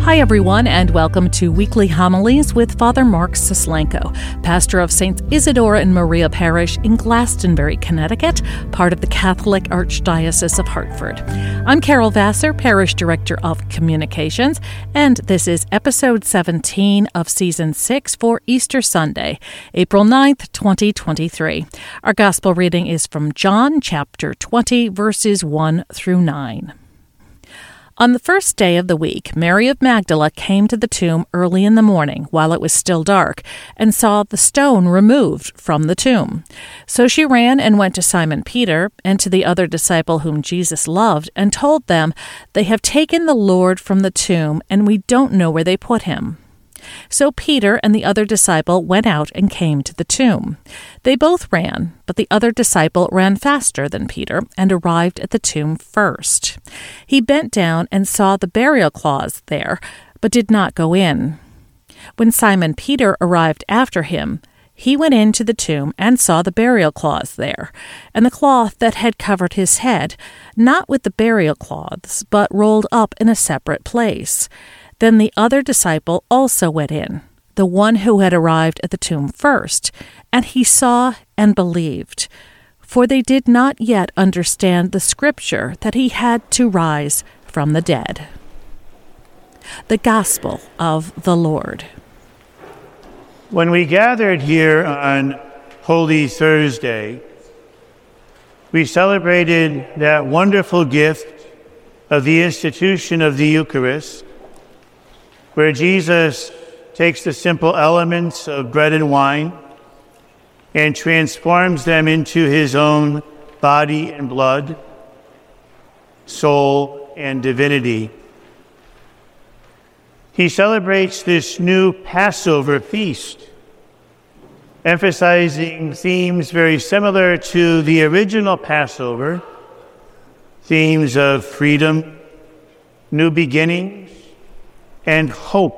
Hi, everyone, and welcome to Weekly Homilies with Father Mark Sislenko, pastor of St. Isidore and Maria Parish in Glastonbury, Connecticut, part of the Catholic Archdiocese of Hartford. I'm Carol Vassar, Parish Director of Communications, and this is episode 17 of Season 6 for Easter Sunday, April 9th, 2023. Our Gospel reading is from John chapter 20, verses 1 through 9. On the first day of the week, Mary of Magdala came to the tomb early in the morning while it was still dark and saw the stone removed from the tomb. So she ran and went to Simon Peter and to the other disciple whom Jesus loved and told them, "They have taken the Lord from the tomb and we don't know where they put him." So Peter and the other disciple went out and came to the tomb. They both ran, but the other disciple ran faster than Peter and arrived at the tomb first. He bent down and saw the burial cloths there, but did not go in. When Simon Peter arrived after him, he went into the tomb and saw the burial cloths there, and the cloth that had covered his head, not with the burial cloths, but rolled up in a separate place. Then the other disciple also went in, the one who had arrived at the tomb first, and he saw and believed, for they did not yet understand the scripture that he had to rise from the dead. The Gospel of the Lord. When we gathered here on Holy Thursday, we celebrated that wonderful gift of the institution of the Eucharist, where Jesus takes the simple elements of bread and wine and transforms them into his own body and blood, soul and divinity. He celebrates this new Passover feast, emphasizing themes very similar to the original Passover, themes of freedom, new beginnings, and hope.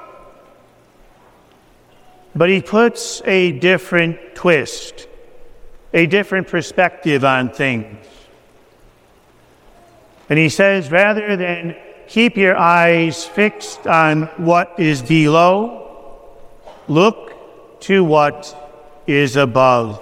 But he puts a different twist, a different perspective on things. And he says, rather than keep your eyes fixed on what is below, look to what is above.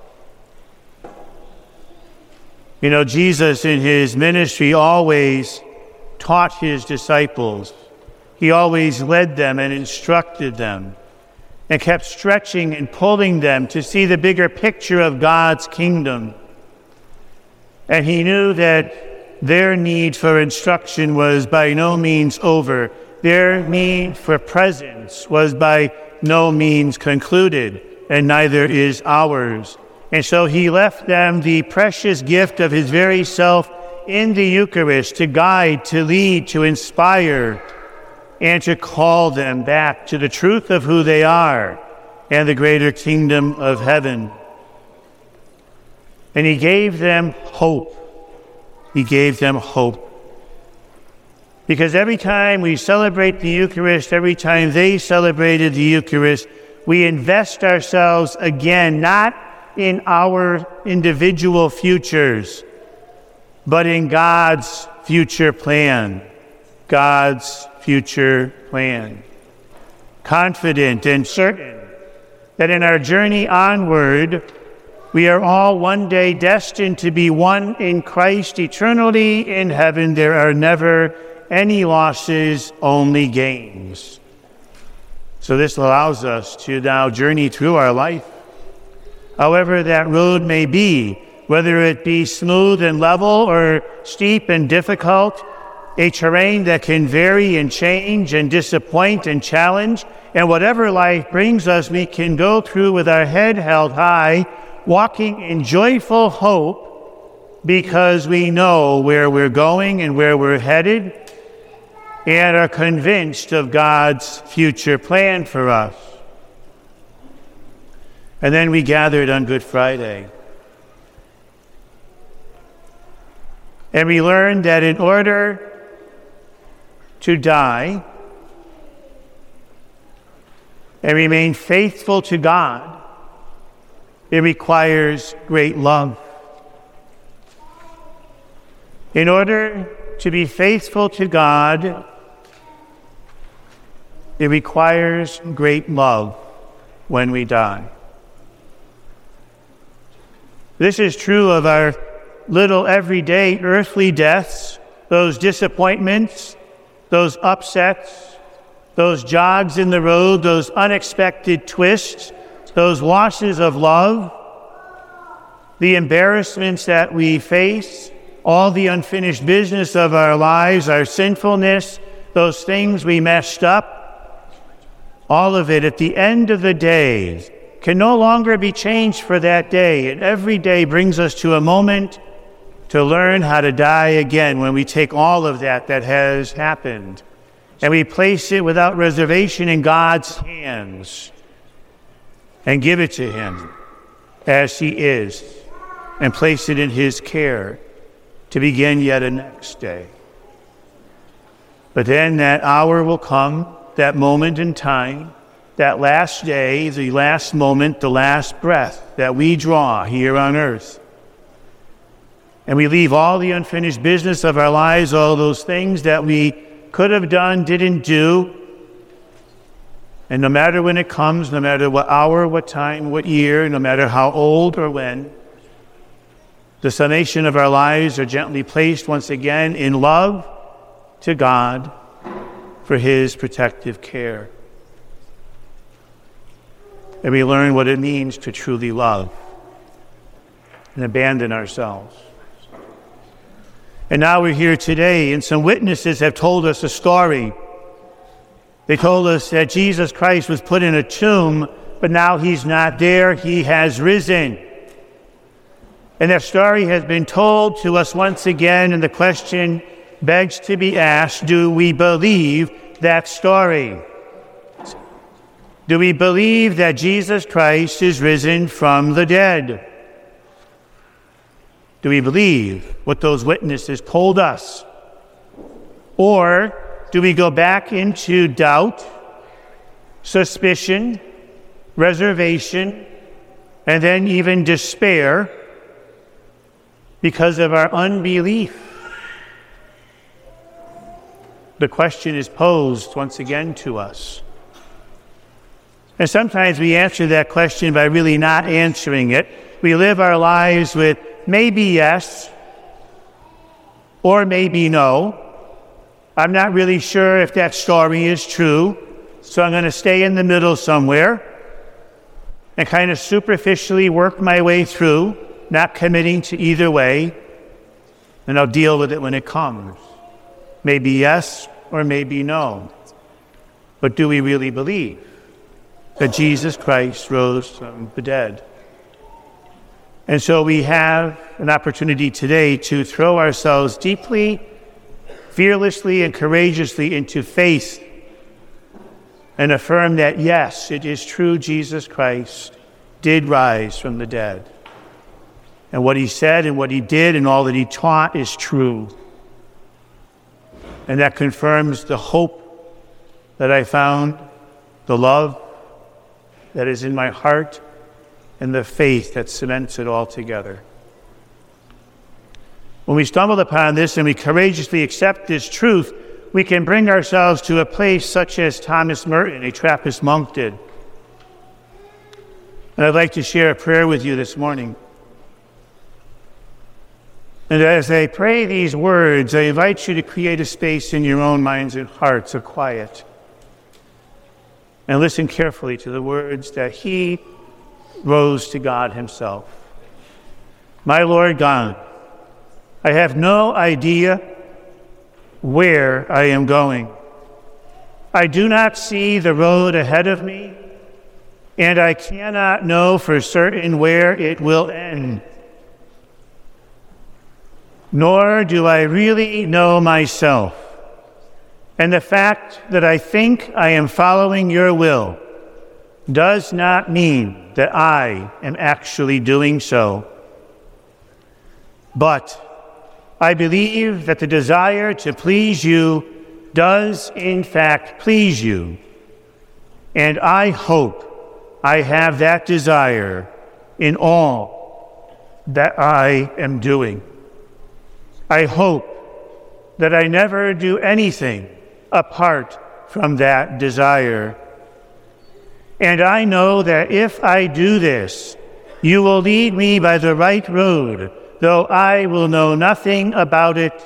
You know, Jesus in his ministry always taught his disciples. He always led them and instructed them and kept stretching and pulling them to see the bigger picture of God's kingdom. And he knew that their need for instruction was by no means over. Their need for presence was by no means concluded, and neither is ours. And so he left them the precious gift of his very self in the Eucharist to guide, to lead, to inspire, and to call them back to the truth of who they are and the greater kingdom of heaven. And he gave them hope. He gave them hope. Because every time we celebrate the Eucharist, every time they celebrated the Eucharist, we invest ourselves again, not in our individual futures, but in God's future plan. God's future plan. Confident and certain that in our journey onward, we are all one day destined to be one in Christ eternally in heaven. There are never any losses, only gains. So this allows us to now journey through our life, however that road may be, whether it be smooth and level or steep and difficult, a terrain that can vary and change and disappoint and challenge. And whatever life brings us, we can go through with our head held high, walking in joyful hope, because we know where we're going and where we're headed, and are convinced of God's future plan for us. And then we gathered on Good Friday. And we learned that in order to die and remain faithful to God, it requires great love. In order to be faithful to God, It requires great love when we die. This is true of our little everyday earthly deaths, those disappointments, those upsets, those jogs in the road, those unexpected twists, those losses of love, the embarrassments that we face, all the unfinished business of our lives, our sinfulness, those things we messed up, all of it at the end of the day can no longer be changed for that day. And every day brings us to a moment to learn how to die again when we take all of that has happened and we place it without reservation in God's hands and give it to Him as He is and place it in His care to begin yet a next day. But then that hour will come, that moment in time, that last day, the last moment, the last breath that we draw here on earth. And we leave all the unfinished business of our lives, all those things that we could have done, didn't do. And no matter when it comes, no matter what hour, what time, what year, no matter how old or when, the summation of our lives are gently placed once again in love to God for His protective care. And we learn what it means to truly love and abandon ourselves. And now we're here today, and some witnesses have told us a story. They told us that Jesus Christ was put in a tomb, but now He's not there, He has risen. And that story has been told to us once again, and the question begs to be asked, do we believe that story? Do we believe that Jesus Christ is risen from the dead? Do we believe what those witnesses told us? Or do we go back into doubt, suspicion, reservation, and then even despair because of our unbelief? The question is posed once again to us. And sometimes we answer that question by really not answering it. We live our lives with maybe yes or maybe no. I'm not really sure if that story is true, so I'm going to stay in the middle somewhere and kind of superficially work my way through, not committing to either way, and I'll deal with it when it comes. Maybe yes or maybe no. But do we really believe that Jesus Christ rose from the dead? And so we have an opportunity today to throw ourselves deeply, fearlessly, and courageously into faith and affirm that, yes, it is true, Jesus Christ did rise from the dead. And what He said and what He did and all that He taught is true. And that confirms the hope that I found, the love that is in my heart, and the faith that cements it all together. When we stumble upon this and we courageously accept this truth, we can bring ourselves to a place such as Thomas Merton, a Trappist monk, did. And I'd like to share a prayer with you this morning. And as I pray these words, I invite you to create a space in your own minds and hearts of quiet. And listen carefully to the words that he rose to God Himself. My Lord God, I have no idea where I am going. I do not see the road ahead of me, and I cannot know for certain where it will end. Nor do I really know myself. And the fact that I think I am following your will does not mean that I am actually doing so. But I believe that the desire to please you does in fact please you. And I hope I have that desire in all that I am doing. I hope that I never do anything apart from that desire. And I know that if I do this, you will lead me by the right road, though I will know nothing about it.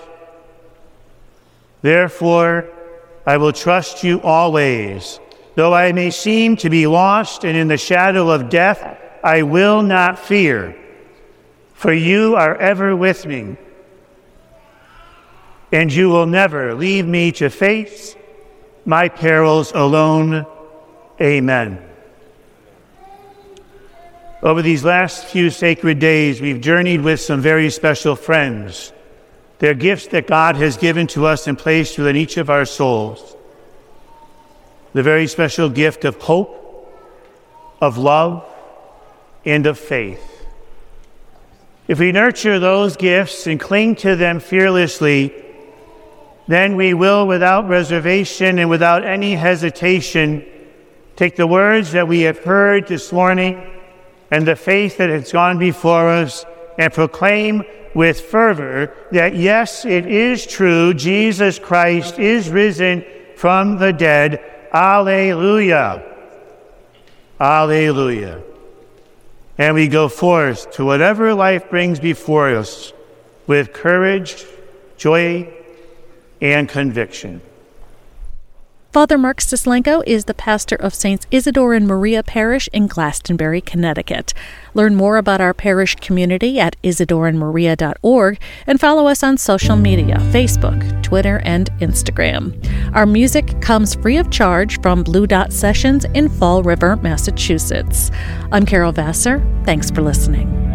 Therefore, I will trust you always. Though I may seem to be lost and in the shadow of death, I will not fear, for you are ever with me, and you will never leave me to face my perils alone. Amen. Over these last few sacred days, we've journeyed with some very special friends. They're gifts that God has given to us and placed within each of our souls. The very special gift of hope, of love, and of faith. If we nurture those gifts and cling to them fearlessly, then we will, without reservation and without any hesitation, take the words that we have heard this morning and the faith that has gone before us and proclaim with fervor that, yes, it is true, Jesus Christ is risen from the dead. Alleluia. Alleluia. And we go forth to whatever life brings before us with courage, joy, and conviction. Father Mark Sislenko is the pastor of Saints Isidore and Maria Parish in Glastonbury, Connecticut. Learn more about our parish community at isidoreandmaria.org and follow us on social media, Facebook, Twitter, and Instagram. Our music comes free of charge from Blue Dot Sessions in Fall River, Massachusetts. I'm Carol Vassar. Thanks for listening.